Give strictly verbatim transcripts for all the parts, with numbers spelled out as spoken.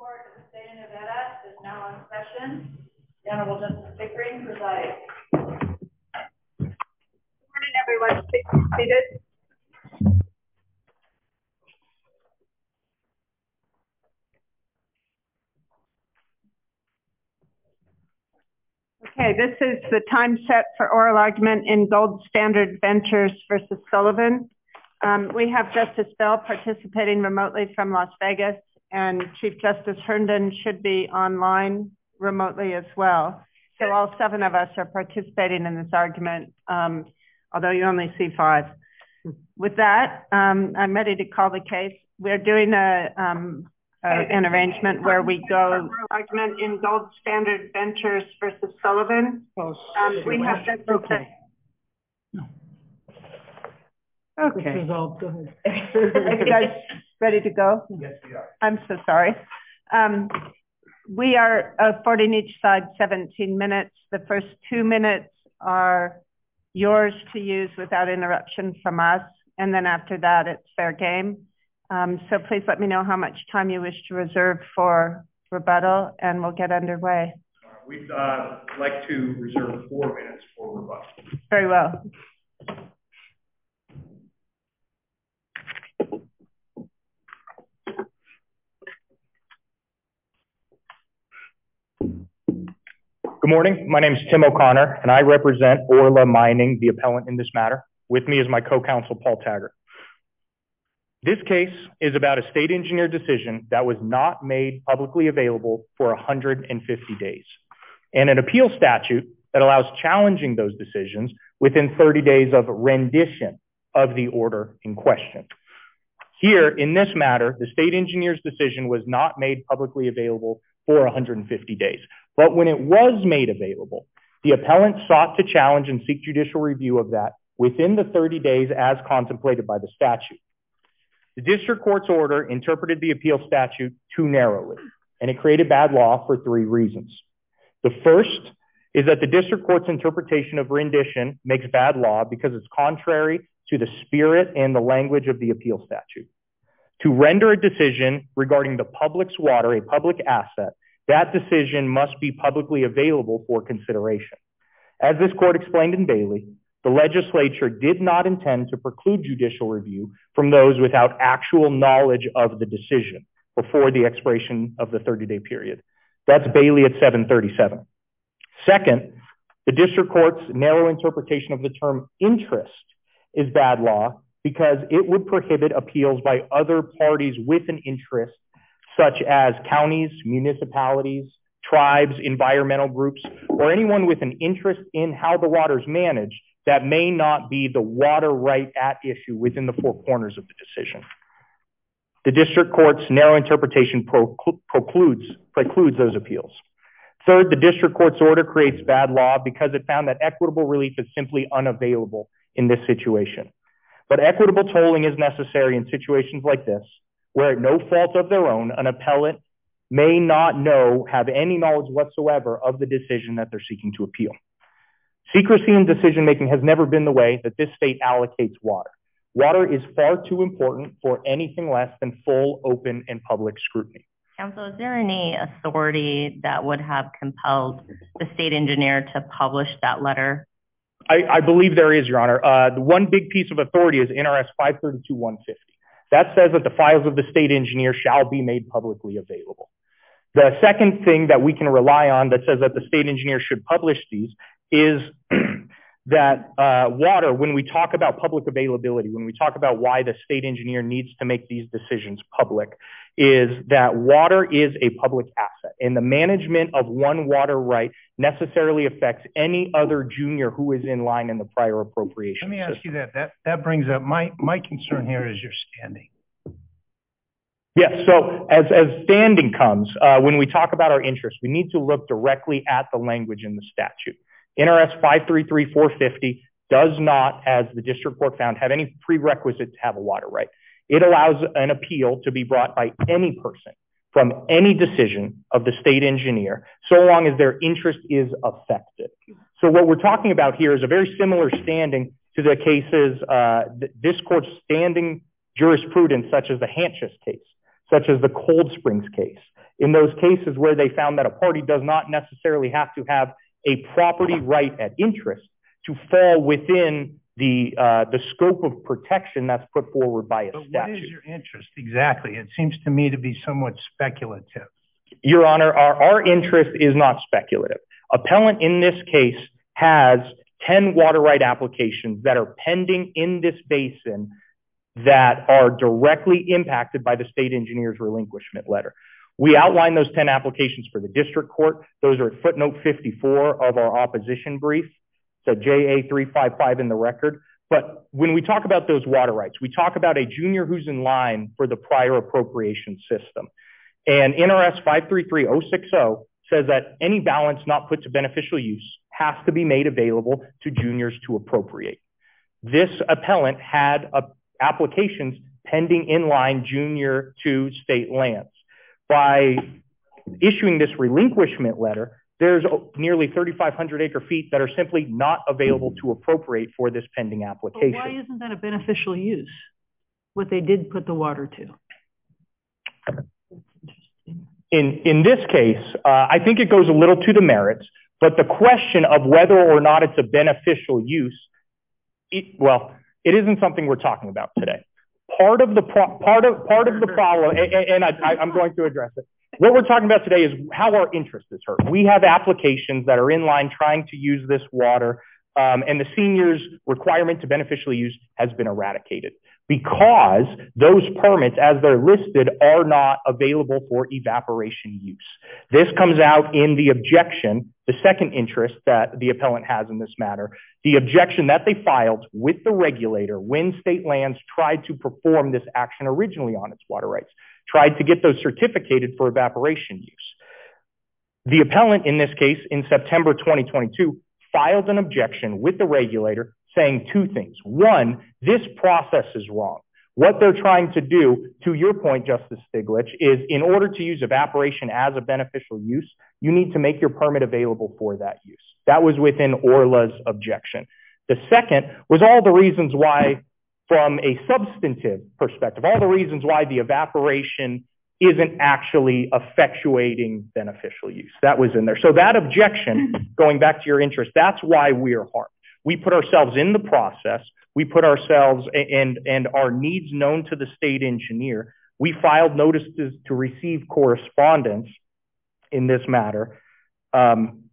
Court of the State of Nevada is now in session. The Honorable Justice Pickering presiding. Good morning, everyone. Please be seated. Okay, this is the time set for oral argument in Gold Standard Ventures versus Sullivan. Um, we have Justice Bell participating remotely from Las Vegas, and Chief Justice Herndon should be online remotely as well. So all seven of us are participating in this argument, um, although you only see five. With that, um, I'm ready to call the case. We're doing a, um, uh, an arrangement where we go argument in Gold Standard Ventures versus Sullivan. Um, we have Justice okay. No. Okay. Resolved. Go ahead. Are you guys ready to go? Yes, we are. I'm so sorry. Um, we are affording each side seventeen minutes. The first two minutes are yours to use without interruption from us. And then after that, it's fair game. Um, so please let me know how much time you wish to reserve for rebuttal, and we'll get underway. We'd uh, like to reserve four minutes for rebuttal. Very well. Good morning. My name is Tim O'Connor, and I represent Orla Mining, the appellant in this matter. With me is my co-counsel, Paul Taggart. This case is about a state engineer decision that was not made publicly available for one hundred fifty days, and an appeal statute that allows challenging those decisions within thirty days of rendition of the order in question. Here, in this matter, the state engineer's decision was not made publicly available for one hundred fifty days. But when it was made available, the appellant sought to challenge and seek judicial review of that within the thirty days as contemplated by the statute. The district court's order interpreted the appeal statute too narrowly, and it created bad law for three reasons. The first is that the district court's interpretation of rendition makes bad law because it's contrary to the spirit and the language of the appeal statute. To render a decision regarding the public's water, a public asset, that decision must be publicly available for consideration. As this court explained in Bailey, the legislature did not intend to preclude judicial review from those without actual knowledge of the decision before the expiration of the thirty-day period. That's Bailey at seven thirty-seven. Second, the district court's narrow interpretation of the term interest is bad law because it would prohibit appeals by other parties with an interest, such as counties, municipalities, tribes, environmental groups, or anyone with an interest in how the water is managed that may not be the water right at issue within the four corners of the decision. The district court's narrow interpretation precludes, precludes those appeals. Third, the district court's order creates bad law because it found that equitable relief is simply unavailable in this situation. But equitable tolling is necessary in situations like this, where at no fault of their own, an appellant may not know, have any knowledge whatsoever of the decision that they're seeking to appeal. Secrecy in decision-making has never been the way that this state allocates water. Water is far too important for anything less than full, open, and public scrutiny. Counsel, is there any authority that would have compelled the state engineer to publish that letter? I, I believe there is, Your Honor. Uh, the one big piece of authority is N R S five thirty-two one fifty. That says that the files of the state engineer shall be made publicly available. The second thing that we can rely on that says that the state engineer should publish these is that uh, water, when we talk about public availability, when we talk about why the state engineer needs to make these decisions public, is that water is a public asset, and the management of one water right necessarily affects any other junior who is in line in the prior appropriation. Let me ask system. you that. That that brings up my my concern here is your standing. Yes, so as, as standing comes, uh, when we talk about our interests, we need to look directly at the language in the statute. N R S five thirty-three four fifty does not, as the district court found, have any prerequisite to have a water right. It allows an appeal to be brought by any person from any decision of the state engineer, so long as their interest is affected. So what we're talking about here is a very similar standing to the cases, uh, th this court's standing jurisprudence, such as the Hanchis case, such as the Cold Springs case, in those cases where they found that a party does not necessarily have to have a property right at interest to fall within the uh, the scope of protection that's put forward by a But statute. what is your interest exactly? It seems to me to be somewhat speculative. Your Honor, our, our interest is not speculative. Appellant in this case has ten water right applications that are pending in this basin that are directly impacted by the state engineer's relinquishment letter. We outline those ten applications for the district court. Those are at footnote fifty-four of our opposition brief. So J A three fifty-five in the record. But when we talk about those water rights, we talk about a junior who's in line for the prior appropriation system. And N R S five three three oh six oh says that any balance not put to beneficial use has to be made available to juniors to appropriate. This appellant had uh, applications pending in line junior to state lands. By issuing this relinquishment letter, there's nearly thirty-five hundred acre feet that are simply not available to appropriate for this pending application. But why isn't that a beneficial use, what they did put the water to? In, in this case, uh, I think it goes a little to the merits, but the question of whether or not it's a beneficial use, it, well, it isn't something we're talking about today. Part of the pro part of part of the problem, and, and I, I, I'm going to address it. What we're talking about today is how our interest is hurt. We have applications that are in line trying to use this water, um, and the seniors' requirement to beneficially use has been eradicated because those permits, as they're listed, are not available for evaporation use. This comes out in the objection, the second interest that the appellant has in this matter, the objection that they filed with the regulator when state lands tried to perform this action originally on its water rights, tried to get those certificated for evaporation use. The appellant in this case, in September twenty twenty-two, filed an objection with the regulator saying two things. One, this process is wrong. What they're trying to do, to your point, Justice Stiglitz, is in order to use evaporation as a beneficial use, you need to make your permit available for that use. That was within Orla's objection. The second was all the reasons why, from a substantive perspective, all the reasons why the evaporation isn't actually effectuating beneficial use. That was in there. So that objection, going back to your interest, that's why we are harmed. We put ourselves in the process. We put ourselves and, and our needs known to the state engineer. We filed notices to receive correspondence in this matter. Um,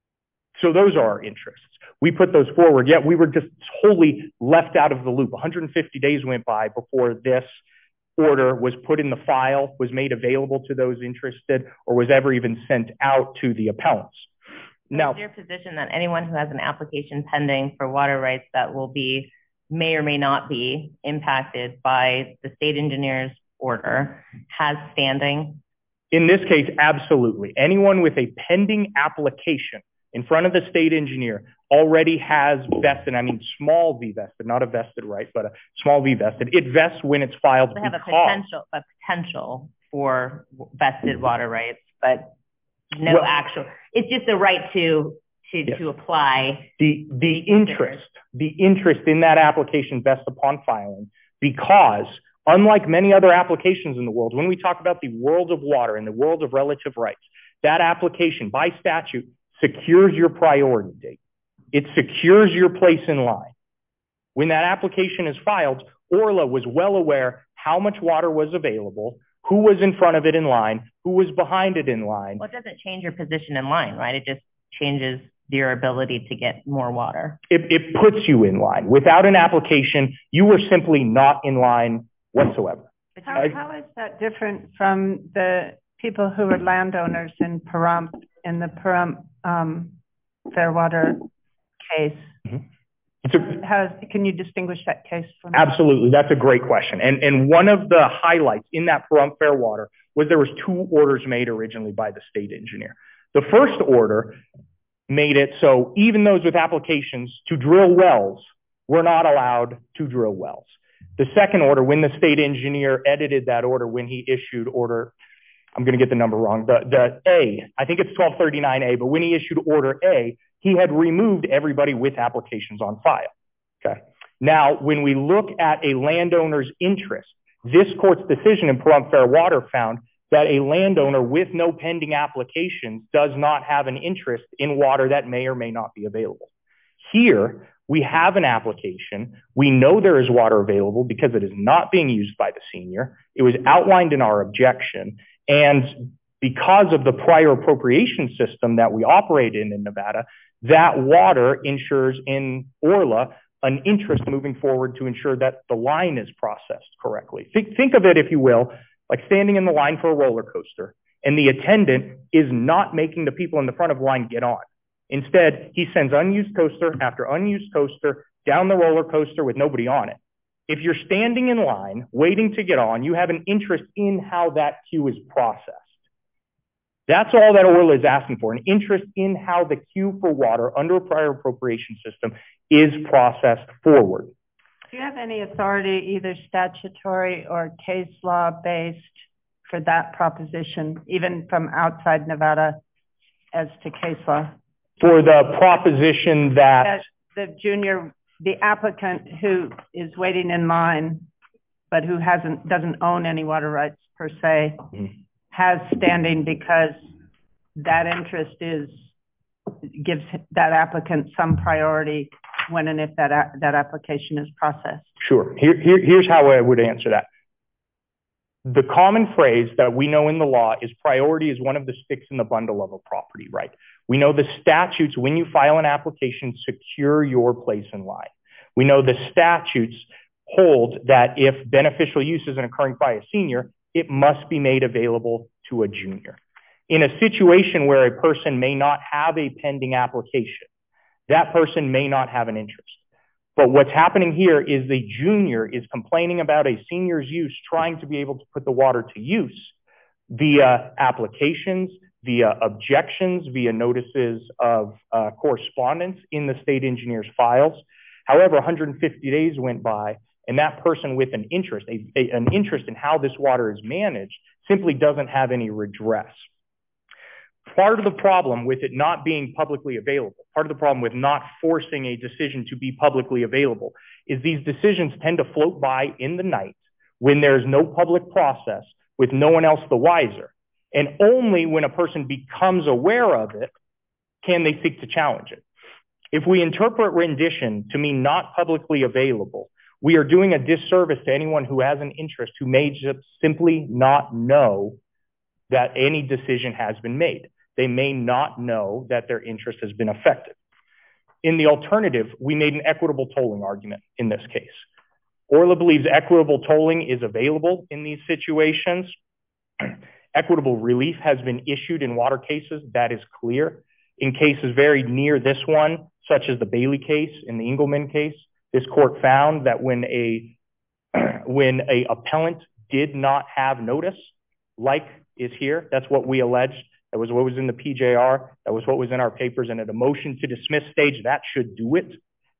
so those are our interests. We put those forward, yet we were just wholly left out of the loop. one hundred fifty days went by before this order was put in the file, was made available to those interested, or was ever even sent out to the appellants. Now, is your position that anyone who has an application pending for water rights that will be, may or may not be impacted by the state engineer's order has standing? In this case, absolutely. Anyone with a pending application in front of the state engineer already has vested, I mean small v vested, not a vested right, but a small v vested. It vests when it's filed. They have a because, potential, a potential for vested water rights, but no well, actual. It's just the right to to yes. to apply. The the interest, the interest in that application vests upon filing because, unlike many other applications in the world, when we talk about the world of water and the world of relative rights, that application by statute secures your priority date. It secures your place in line. When that application is filed, Orla was well aware how much water was available, who was in front of it in line, who was behind it in line. Well, it doesn't change your position in line, right? It just changes your ability to get more water. It, it puts you in line. Without an application, you were simply not in line whatsoever. How, how is that different from the people who were landowners in Pahrump, in the Pahrump um, Fairwater case? Mm-hmm. It's a, How, can you distinguish that case from? Absolutely. That's a great question. And, and one of the highlights in that Pahrump Fairwater was there was two orders made originally by the state engineer. The first order made it so even those with applications to drill wells were not allowed to drill wells. The second order, when the state engineer edited that order, when he issued order, I'm going to get the number wrong, the, the A, I think it's twelve thirty-nine A, but when he issued order A, he had removed everybody with applications on file. Okay. Now, when we look at a landowner's interest, this court's decision in Pahrump Fairwater found that a landowner with no pending applications does not have an interest in water that may or may not be available. Here, we have an application. We know there is water available because it is not being used by the senior. It was outlined in our objection. And because of the prior appropriation system that we operate in in Nevada, that water ensures in Orla an interest moving forward to ensure that the line is processed correctly. Think, think of it, if you will, like standing in the line for a roller coaster, and the attendant is not making the people in the front of the line get on. Instead, he sends unused coaster after unused coaster down the roller coaster with nobody on it. If you're standing in line waiting to get on, you have an interest in how that queue is processed. That's all that Orla is asking for, an interest in how the queue for water under a prior appropriation system is processed forward. Do you have any authority, either statutory or case law based, for that proposition, even from outside Nevada as to case law? For the proposition that, that the junior, the applicant who is waiting in line, but who hasn't, doesn't own any water rights per se, mm-hmm. has standing because that interest is, gives that applicant some priority when and if that, that application is processed. Sure. Here, here, here's how I would answer that. The common phrase that we know in the law is priority is one of the sticks in the bundle of a property right. We know the statutes, when you file an application, secure your place in line. We know the statutes hold that if beneficial use isn't occurring by a senior, it must be made available to a junior. In a situation where a person may not have a pending application, that person may not have an interest. But what's happening here is the junior is complaining about a senior's use, trying to be able to put the water to use via applications, via objections, via notices of uh, correspondence in the state engineer's files. However, one hundred fifty days went by, and that person with an interest, a, a, an interest in how this water is managed, simply doesn't have any redress. Part of the problem with it not being publicly available, part of the problem with not forcing a decision to be publicly available, is these decisions tend to float by in the night when there's no public process, with no one else the wiser. And only when a person becomes aware of it can they seek to challenge it. If we interpret rendition to mean not publicly available, we are doing a disservice to anyone who has an interest who may just simply not know that any decision has been made. They may not know that their interest has been affected. In the alternative, we made an equitable tolling argument in this case. Orla believes equitable tolling is available in these situations. Equitable relief has been issued in water cases. That is clear. In cases very near this one, such as the Bailey case and the Engelman case, this court found that when a, when a appellant did not have notice, like is here, that's what we alleged. That was what was in the P J R. That was what was in our papers. And at a motion to dismiss stage, that should do it.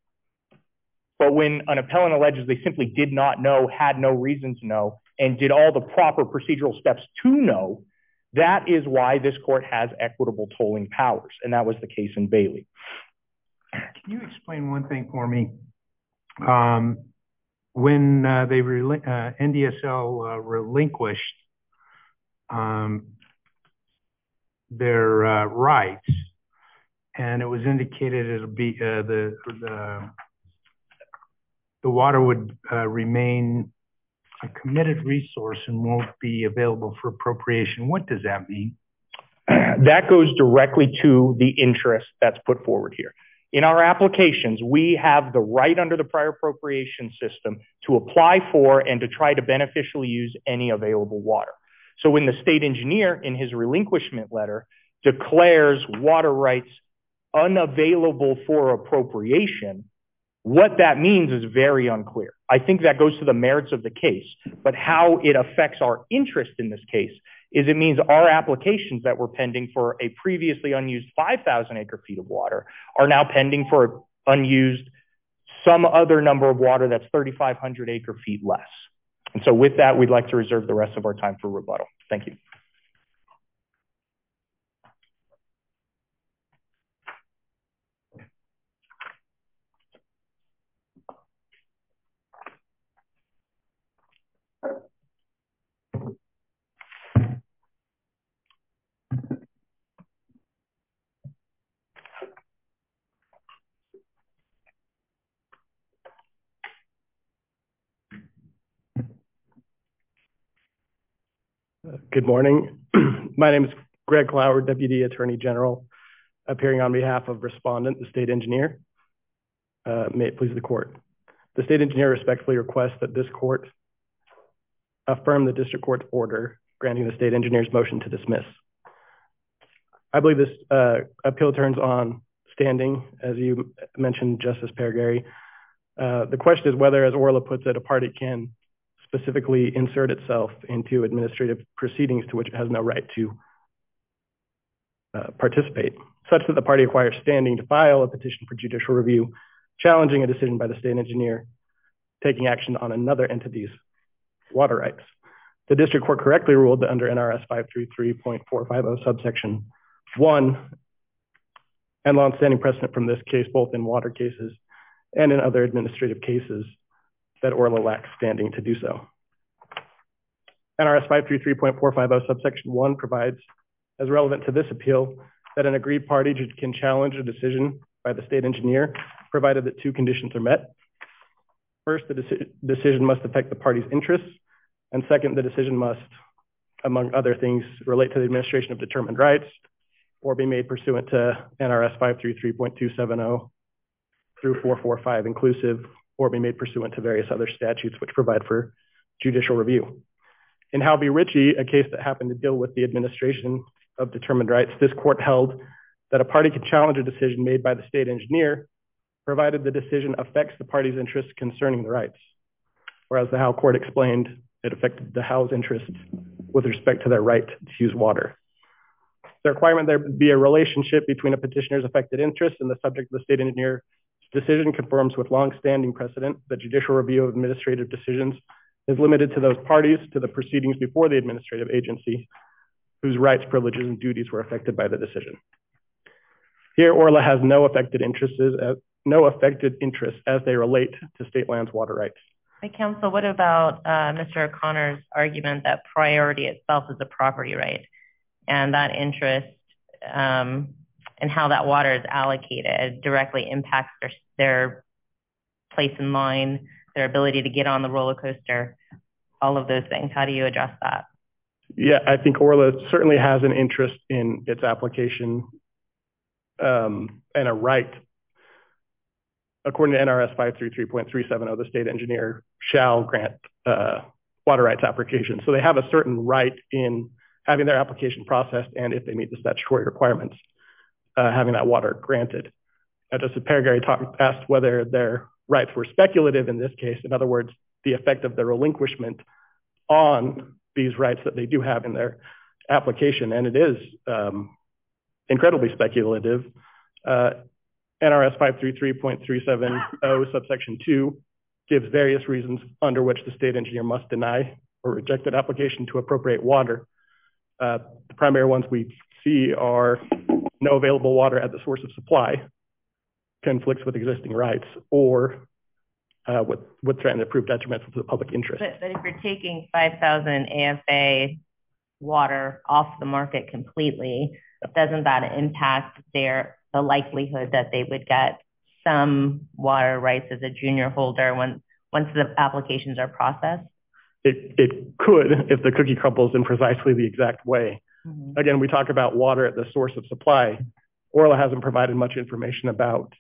But when an appellant alleges they simply did not know, had no reason to know, and did all the proper procedural steps to know, that is why this court has equitable tolling powers. And that was the case in Bailey. Can you explain one thing for me? Um, when uh, they rel- uh, N D S L uh, relinquished um, their uh, rights, and it was indicated it'll be uh, the the the water would uh, remain a committed resource and won't be available for appropriation. What does that mean? That goes directly to the interest that's put forward here. In our applications, we have the right under the prior appropriation system to apply for and to try to beneficially use any available water. So when the state engineer in his relinquishment letter declares water rights unavailable for appropriation, what that means is very unclear. I think that goes to the merits of the case, but how it affects our interest in this case is it means our applications that were pending for a previously unused five thousand acre feet of water are now pending for unused some other number of water that's thirty-five hundred acre feet less. And so with that, we'd like to reserve the rest of our time for rebuttal. Thank you. Good morning. My name is Greg Clower, Deputy Attorney General, appearing on behalf of Respondent, the State Engineer. Uh, may it please the Court. The State Engineer respectfully requests that this Court affirm the District Court's order granting the State Engineer's motion to dismiss. I believe this uh, appeal turns on standing, as you mentioned, Justice Pergari. Uh, the question is whether, as Orla puts it, a party can specifically insert itself into administrative proceedings to which it has no right to uh, participate, such that the party acquires standing to file a petition for judicial review, challenging a decision by the State Engineer, taking action on another entity's water rights. The District Court correctly ruled that under N R S five thirty-three point four five zero subsection one, and longstanding precedent from this case, both in water cases and in other administrative cases, that Orla lacks standing to do so. N R S five thirty-three point four five zero subsection one provides, as relevant to this appeal, that an aggrieved party can challenge a decision by the State Engineer, provided that two conditions are met. First, the deci decision must affect the party's interests, and second, the decision must, among other things, relate to the administration of determined rights, or be made pursuant to N R S five thirty-three point two seven zero through four forty-five inclusive, or be made pursuant to various other statutes which provide for judicial review. In Howe v. Ritchie, a case that happened to deal with the administration of determined rights, this court held that a party could challenge a decision made by the State Engineer, provided the decision affects the party's interests concerning the rights. Whereas the Howe court explained it affected the Howe's interests with respect to their right to use water. The requirement there be a relationship between a petitioner's affected interest and the subject of the State Engineer's decision conforms with long-standing precedent that judicial review of administrative decisions is limited to those parties to the proceedings before the administrative agency whose rights, privileges, and duties were affected by the decision. Here, Orla has no affected interests, as, no affected interests as they relate to state lands water rights. Hey, counsel, what about uh, Mister O'Connor's argument that priority itself is a property right, and that interest um, and how that water is allocated directly impacts their, their place in line, their ability to get on the roller coaster, all of those things? How do you address that? Yeah, I think Orla certainly has an interest in its application um, and a right. According to N R S five thirty-three point three seven zero, the State Engineer shall grant uh, water rights applications. So they have a certain right in having their application processed, and if they meet the statutory requirements, uh, having that water granted. Now, Justice Pergari talked, asked whether their rights were speculative in this case. In other words, the effect of the relinquishment on these rights that they do have in their application, and it is um, incredibly speculative. Uh, N R S five thirty-three point three seven zero subsection two gives various reasons under which the State Engineer must deny or reject an application to appropriate water. Uh, the primary ones we see are no available water at the source of supply, conflicts with existing rights, or uh, would, would threaten to prove detrimental to the public interest. But, but if you're taking five thousand A F A water off the market completely, doesn't that impact their the likelihood that they would get some water rights as a junior holder when once the applications are processed? It, it could if the cookie crumbles in precisely the exact way. Mm-hmm. Again, we talk about water at the source of supply. Orla hasn't provided much information about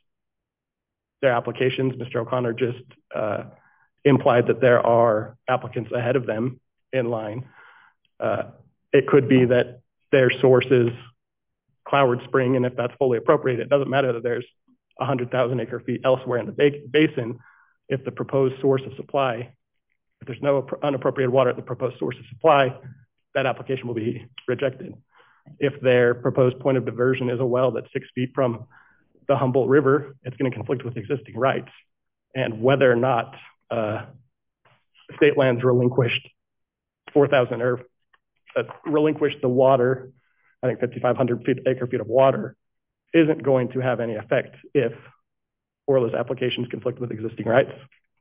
their applications. Mister O'Connor just uh, implied that there are applicants ahead of them in line. Uh, it could be that their source is Cloward Spring, and if that's fully appropriate, it doesn't matter that there's one hundred thousand acre feet elsewhere in the ba basin. If the proposed source of supply, if there's no unappropriated water at the proposed source of supply, that application will be rejected. If their proposed point of diversion is a well that's six feet from the Humboldt River, it's going to conflict with existing rights. And whether or not uh, state lands relinquished four thousand or uh, relinquished the water, I think fifty-five hundred feet, acre feet of water, isn't going to have any effect if Orla's applications conflict with existing rights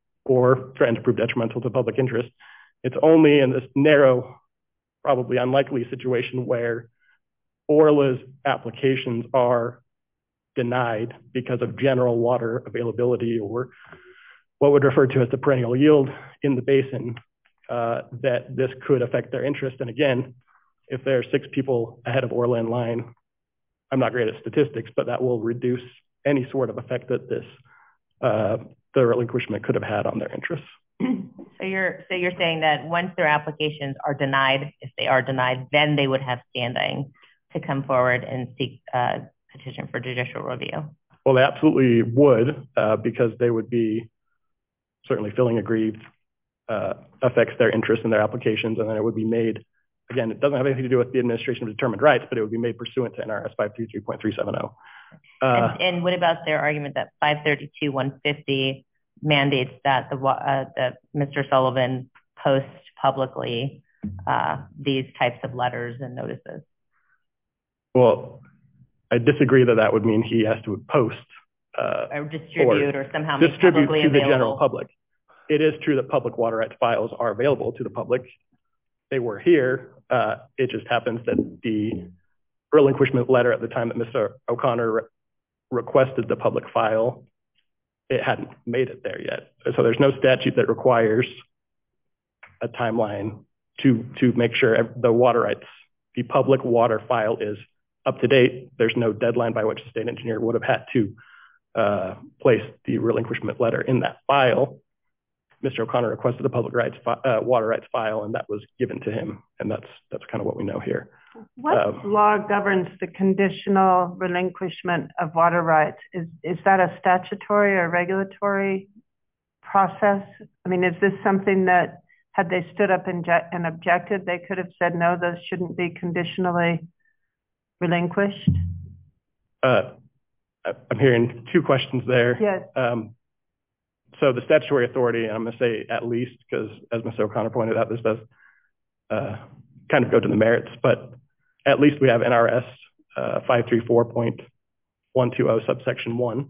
or threaten to prove detrimental to public interest. It's only in this narrow, probably unlikely situation where Orla's applications are denied because of general water availability or what would refer to as the perennial yield in the basin uh, that this could affect their interest. And again, if there are six people ahead of Orla in line, I'm not great at statistics, but that will reduce any sort of effect that this, uh, the relinquishment could have had on their interests. So you're, so you're saying that once their applications are denied, if they are denied, then they would have standing to come forward and seek a petition for judicial review? Well, they absolutely would, uh, because they would be certainly feeling aggrieved, uh, affects their interest in their applications, and then it would be made, again, it doesn't have anything to do with the administration of determined rights, but it would be made pursuant to N R S five thirty-three point three seven zero. Uh, and, and what about their argument that five thirty-two one fifty mandates that the uh, that Mister Sullivan post publicly uh, these types of letters and notices? Well, I disagree that that would mean he has to post uh, or distribute or, or somehow distribute make to available. the general public. It is true that public water rights files are available to the public. They were here. Uh, it just happens that the relinquishment letter at the time that Mister O'Connor re requested the public file, it hadn't made it there yet. So there's no statute that requires a timeline to to make sure the water rights, the public water file is up to date. There's no deadline by which the state engineer would have had to uh, place the relinquishment letter in that file. Mister O'Connor requested the public rights uh, water rights file, and that was given to him, and that's that's kind of what we know here. What um, law governs the conditional relinquishment of water rights? Is is that a statutory or regulatory process? I mean, is this something that, had they stood up and, and objected, they could have said, no, those shouldn't be conditionally relinquished? Uh, I'm hearing two questions there. Yes. Um, so the statutory authority, and I'm going to say at least, because as Mister O'Connor pointed out, this does uh, kind of go to the merits, but at least we have N R S uh, five thirty-four point one two zero subsection one.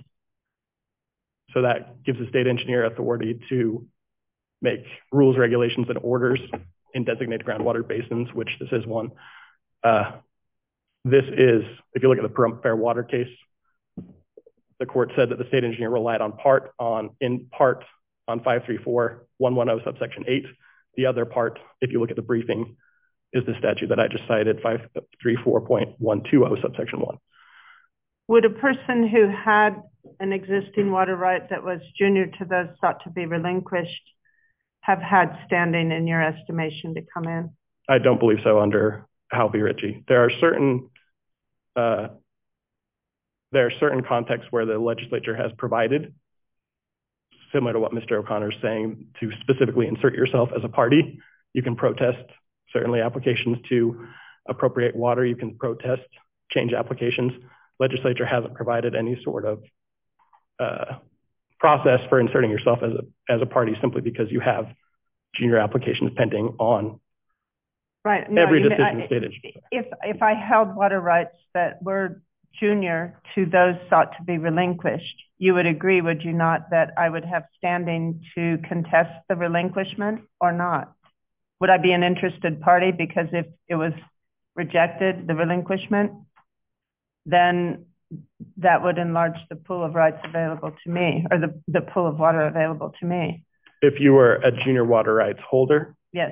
So that gives the state engineer authority to make rules, regulations, and orders in designated groundwater basins, which this is one. Uh, this is, if you look at the Pahrump Fair Water case, the court said that the state engineer relied on part on, in part on five thirty-four point one ten subsection eight. The other part, if you look at the briefing, is the statute that I just cited, five thirty-four point one two zero subsection one. Would a person who had an existing water right that was junior to those sought to be relinquished have had standing in your estimation to come in? I don't believe so under Howell v. Ritchie. There are certain uh, there are certain contexts where the legislature has provided, similar to what Mister O'Connor is saying, to specifically insert yourself as a party. You can protest certainly applications to appropriate water. You can protest change applications. Legislature hasn't provided any sort of uh, process for inserting yourself as a as a party simply because you have junior applications pending on right. No, every you decision mean, I, stated. If if I held water rights that were junior to those sought to be relinquished, you would agree, would you not, that I would have standing to contest the relinquishment or not? Would I be an interested party? Because if it was rejected, the relinquishment, then that would enlarge the pool of rights available to me, or the, the pool of water available to me. If you were a junior water rights holder? Yes.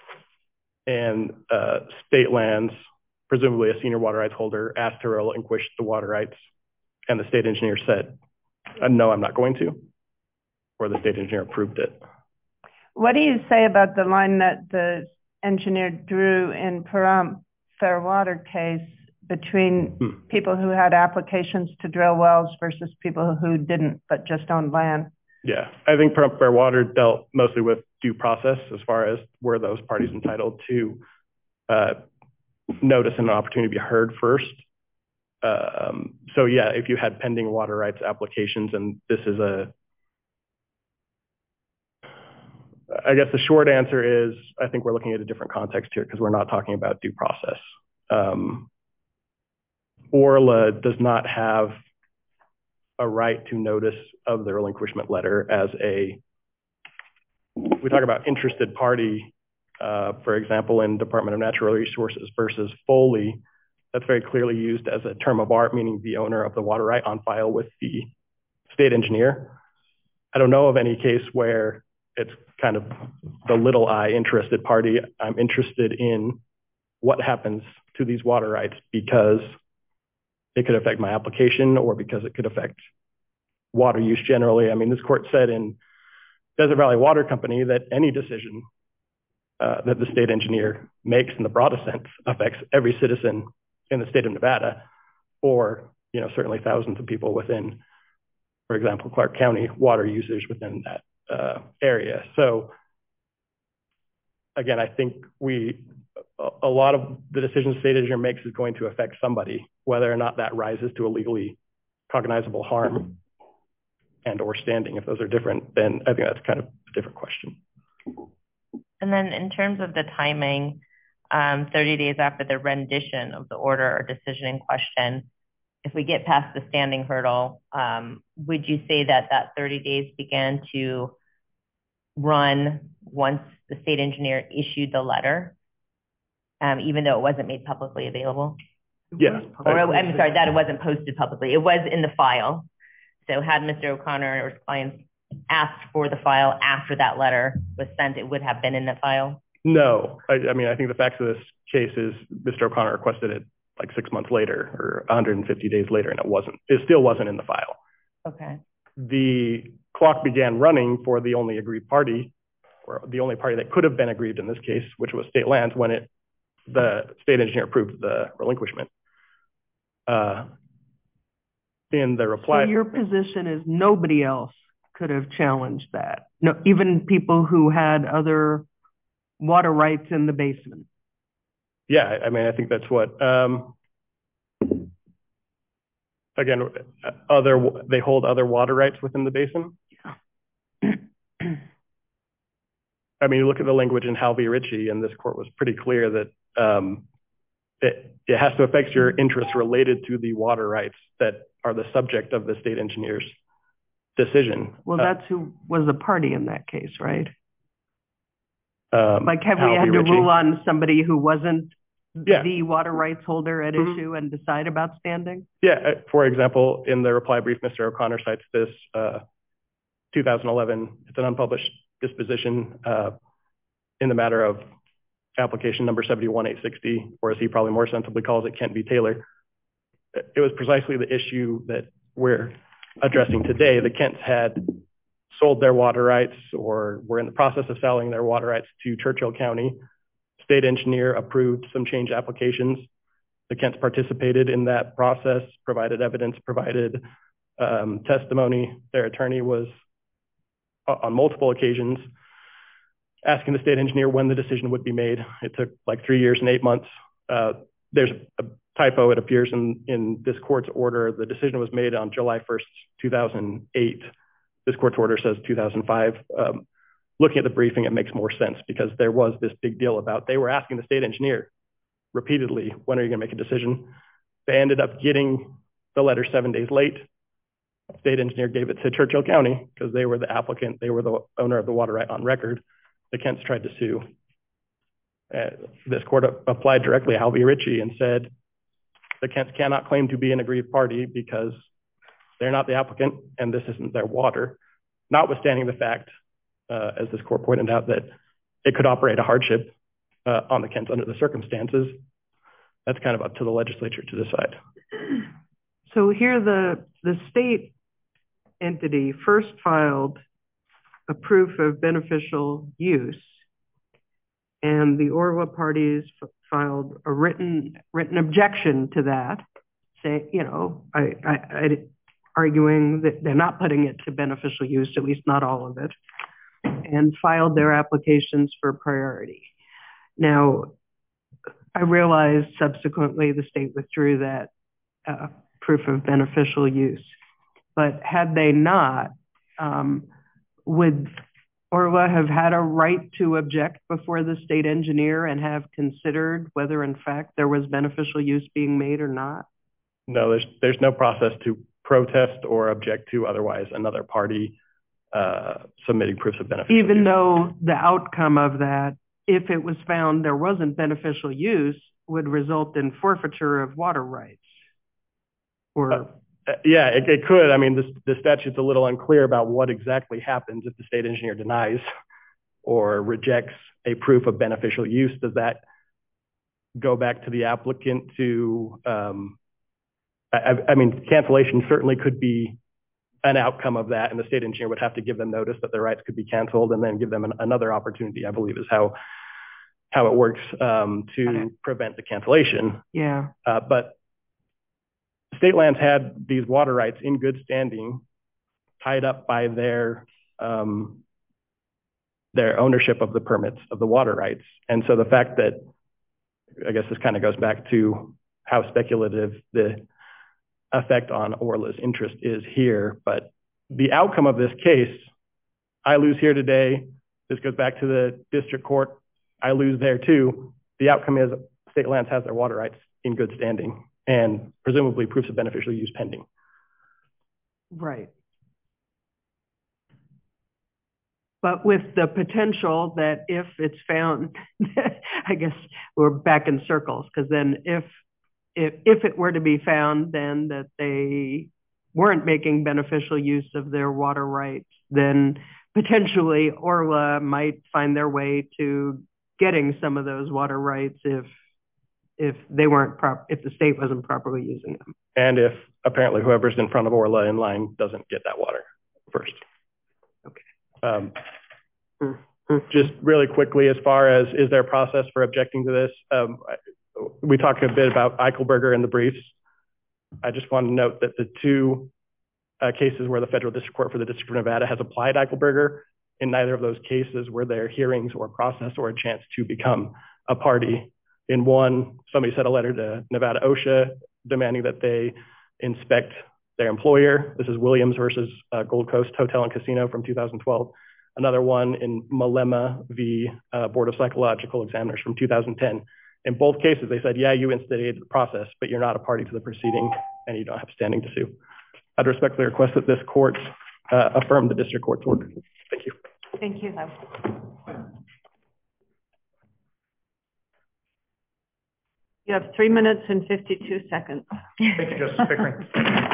And uh, state lands, presumably a senior water rights holder, asked to relinquish the water rights, and the state engineer said, uh, no, I'm not going to, or the state engineer approved it. What do you say about the line that the engineer drew in Pahrump Fair Water case between hmm. people who had applications to drill wells versus people who didn't, but just owned land? Yeah, I think Pahrump Fair Water dealt mostly with due process as far as were those parties entitled to uh, notice and an opportunity to be heard first. Um, so yeah, if you had pending water rights applications, and this is a, I guess the short answer is, I think we're looking at a different context here because we're not talking about due process. Um, Orla does not have a right to notice of the relinquishment letter as a, we talk about interested party, uh, for example, in Department of Natural Resources versus Foley, that's very clearly used as a term of art, meaning the owner of the water right on file with the state engineer. I don't know of any case where it's kind of the little I interested party. I'm interested in what happens to these water rights because it could affect my application or because it could affect water use generally. I mean, this court said in Desert Valley Water Company that any decision uh, that the state engineer makes in the broadest sense affects every citizen in the state of Nevada, or, you know, certainly thousands of people within, for example, Clark County water users within that uh, area. So again, I think we, a lot of the decisions the state engineer makes is going to affect somebody, whether or not that rises to a legally cognizable harm and or standing. If those are different, then I think that's kind of a different question. And then in terms of the timing, um, thirty days after the rendition of the order or decision in question, if we get past the standing hurdle, um, would you say that that thirty days began to run once the state engineer issued the letter, um, even though it wasn't made publicly available? Yeah. Or, I'm sorry, that it wasn't posted publicly. It was in the file. So had Mister O'Connor or his clients asked for the file after that letter was sent, it would have been in the file? No. I, I mean, I think the facts of this case is Mister O'Connor requested it like six months later or one hundred fifty days later, and it wasn't, it still wasn't in the file. Okay. The clock began running for the only aggrieved party, or the only party that could have been aggrieved in this case, which was State Lands, when it, the state engineer approved the relinquishment. Uh, in the reply. So your position is nobody else could have challenged that? No, even people who had other water rights in the basement? Yeah, I mean, I think that's what, um, again, other, they hold other water rights within the basin. Yeah. I mean, you look at the language in Hal v. Ritchie, and this court was pretty clear that um, it, it has to affect your interests related to the water rights that are the subject of the state engineer's decision. Well, uh, that's who was a party in that case, right? Um, Like, have Hal we v. had to Ritchie. rule on somebody who wasn't Yeah. the water rights holder at Mhm. issue and decide about standing? Yeah, uh, for example, in the reply brief, Mister O'Connor cites this uh, two thousand eleven, it's an unpublished disposition uh, in the matter of application number seventy-one eight sixty, or as he probably more sensibly calls it, Kent v. Taylor. It was precisely the issue that we're addressing today. The Kents had sold their water rights or were in the process of selling their water rights to Churchill County. State engineer approved some change applications. The Kents participated in that process, provided evidence, provided um, testimony. Their attorney was uh, on multiple occasions asking the state engineer when the decision would be made. It took like three years and eight months. Uh, there's a typo, it appears in, in this court's order. The decision was made on July first, two thousand eight. This court's order says two thousand five. Um, looking at the briefing, it makes more sense because there was this big deal about, they were asking the state engineer repeatedly, when are you gonna make a decision? They ended up getting the letter seven days late. State engineer gave it to Churchill County because they were the applicant, they were the owner of the water right on record. The Kents tried to sue. Uh, this court applied directly Hal v. Ritchie and said, the Kents cannot claim to be an aggrieved party because they're not the applicant and this isn't their water, notwithstanding the fact, uh, as this court pointed out, that it could operate a hardship uh, on the Kents under the circumstances. That's kind of up to the legislature to decide. So here the, the state entity first filed a proof of beneficial use, and the Orwa parties f- filed a written written objection to that, saying, you know, I, I, I arguing that they're not putting it to beneficial use, at least not all of it, and filed their applications for priority. Now, I realized subsequently the state withdrew that uh, proof of beneficial use, but had they not, um, would Orwa have had a right to object before the state engineer and have considered whether in fact there was beneficial use being made or not? No, there's there's no process to protest or object to otherwise another party uh, submitting proofs of beneficial Even use. though the outcome of that, if it was found there wasn't beneficial use, would result in forfeiture of water rights? Or Uh, Uh, yeah, it, it could. I mean, this, the statute's a little unclear about what exactly happens if the state engineer denies or rejects a proof of beneficial use, does that go back to the applicant to, um, I, I mean, cancellation certainly could be an outcome of that, and the state engineer would have to give them notice that their rights could be canceled and then give them an, another opportunity, I believe is how how it works um, to okay. prevent the cancellation. Yeah. Uh, but State Lands had these water rights in good standing, tied up by their um, their ownership of the permits of the water rights. And so the fact that, I guess this kind of goes back to how speculative the effect on Orla's interest is here, but the outcome of this case, I lose here today, this goes back to the district court, I lose there too. The outcome is State Lands has their water rights in good standing and presumably proofs of beneficial use pending. Right. But with the potential that if it's found, I guess we're back in circles, because then if, if if it were to be found then that they weren't making beneficial use of their water rights, then potentially Orla might find their way to getting some of those water rights if if they weren't prop if the state wasn't properly using them. And if apparently whoever's in front of Orla in line doesn't get that water first. Okay. Um, just really quickly, as far as is there a process for objecting to this? Um, we talked a bit about Eichelberger in the briefs. I just want to note that the two uh, cases where the Federal District Court for the District of Nevada has applied Eichelberger, in neither of those cases were there hearings or process or a chance to become a party. In one, somebody sent a letter to Nevada OSHA demanding that they inspect their employer. This is Williams versus uh, Gold Coast Hotel and Casino from two thousand twelve. Another one in Malema v. Uh, Board of Psychological Examiners from two thousand ten. In both cases, they said, yeah, you instigated the process, but you're not a party to the proceeding and you don't have standing to sue. I'd respectfully request that this court uh, affirm the district court's order. Thank you. Thank you. You have three minutes and fifty-two seconds. Thank you, Justice Pickering.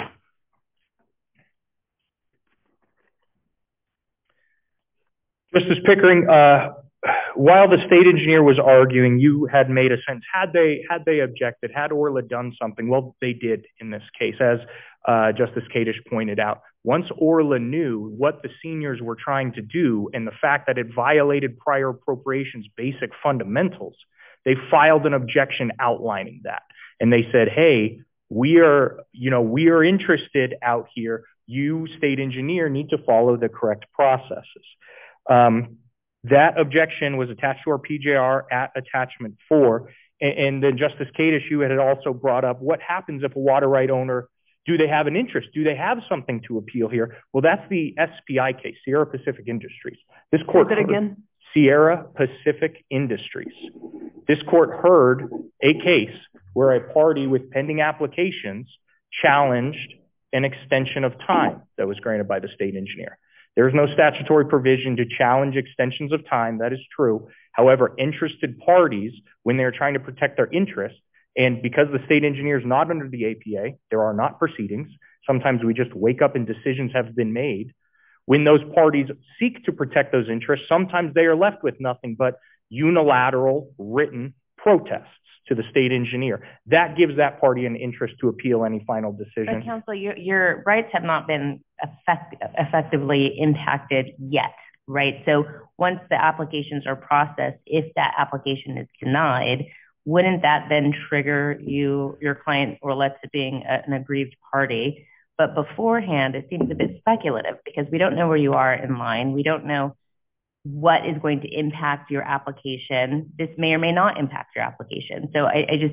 Justice Pickering, uh, while the state engineer was arguing, you had made a sense. Had they had they objected, had Orla done something, well, they did in this case, as uh, Justice Kadish pointed out. Once Orla knew what the seniors were trying to do and the fact that it violated prior appropriations basic fundamentals, they filed an objection outlining that. And they said, hey, we are, you know, we are interested out here. You, state engineer, need to follow the correct processes. Um, that objection was attached to our P J R at attachment four. And, and then Justice Kadish, you had also brought up what happens if a water right owner, do they have an interest? Do they have something to appeal here? Well, that's the S P I case, Sierra Pacific Industries. This court Say that again. Sierra Pacific Industries. This court heard a case where a party with pending applications challenged an extension of time that was granted by the state engineer. There is no statutory provision to challenge extensions of time. That is true. However, interested parties, when they're trying to protect their interests, and because the state engineer is not under the A P A, there are not proceedings. Sometimes we just wake up and decisions have been made. When those parties seek to protect those interests, sometimes they are left with nothing but unilateral written protests to the state engineer. That gives that party an interest to appeal any final decision. But counsel, your, your rights have not been effect, effectively impacted yet, right? So once the applications are processed, if that application is denied, wouldn't that then trigger you, your client, or let's say being a, an aggrieved party? But beforehand, it seems a bit speculative because we don't know where you are in line. We don't know what is going to impact your application. This may or may not impact your application. So I, I just...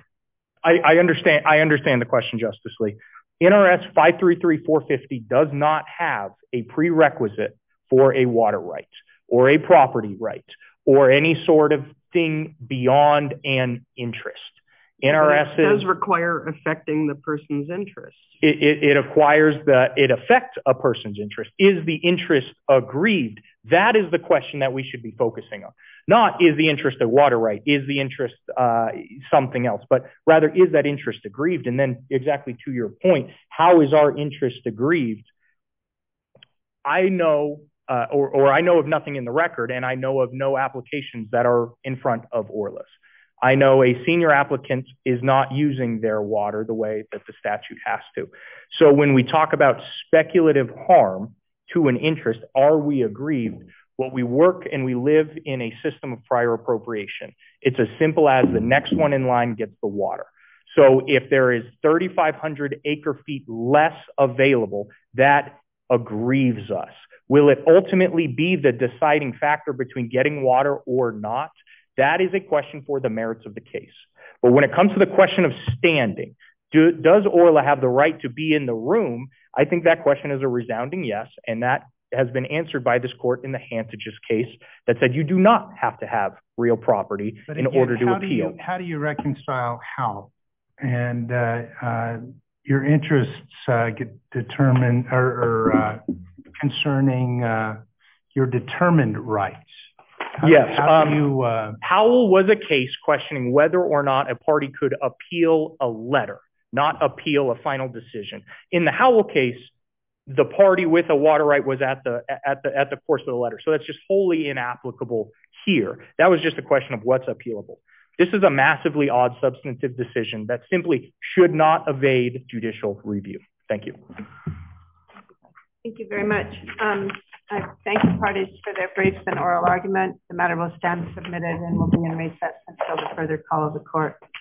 I, I understand I understand the question, Justice Lee. N R S five three three four fifty does not have a prerequisite for a water right or a property right or any sort of thing beyond an interest. N R S it does require affecting the person's interest. It, it, it acquires the, it affects a person's interest. Is the interest aggrieved? That is the question that we should be focusing on. Not is the interest a water right? Is the interest uh, something else? But rather, is that interest aggrieved? And then exactly to your point, how is our interest aggrieved? I know uh, or, or I know of nothing in the record, and I know of no applications that are in front of Orla's. I know a senior applicant is not using their water the way that the statute has to. So when we talk about speculative harm to an interest, are we aggrieved? Well, we work and we live in a system of prior appropriation. It's as simple as the next one in line gets the water. So if there is thirty-five hundred acre feet less available, that aggrieves us. Will it ultimately be the deciding factor between getting water or not? That is a question for the merits of the case. But when it comes to the question of standing, do, does Orla have the right to be in the room? I think that question is a resounding yes, and that has been answered by this court in the Hantages case that said you do not have to have real property but in again, order to how appeal. Do you, how do you reconcile how? And uh, uh, your interests uh, get determined or, or uh, concerning uh, your determined rights. How, yes. How um, do you, uh, Howell was a case questioning whether or not a party could appeal a letter, not appeal a final decision. In the Howell case, the party with a water right was at the at the at the course of the letter. So that's just wholly inapplicable here. That was just a question of what's appealable. This is a massively odd substantive decision that simply should not evade judicial review. Thank you. Thank you very much. Um, I thank the parties for their briefs and oral argument. The matter will stand submitted and will be in recess until the further call of the court.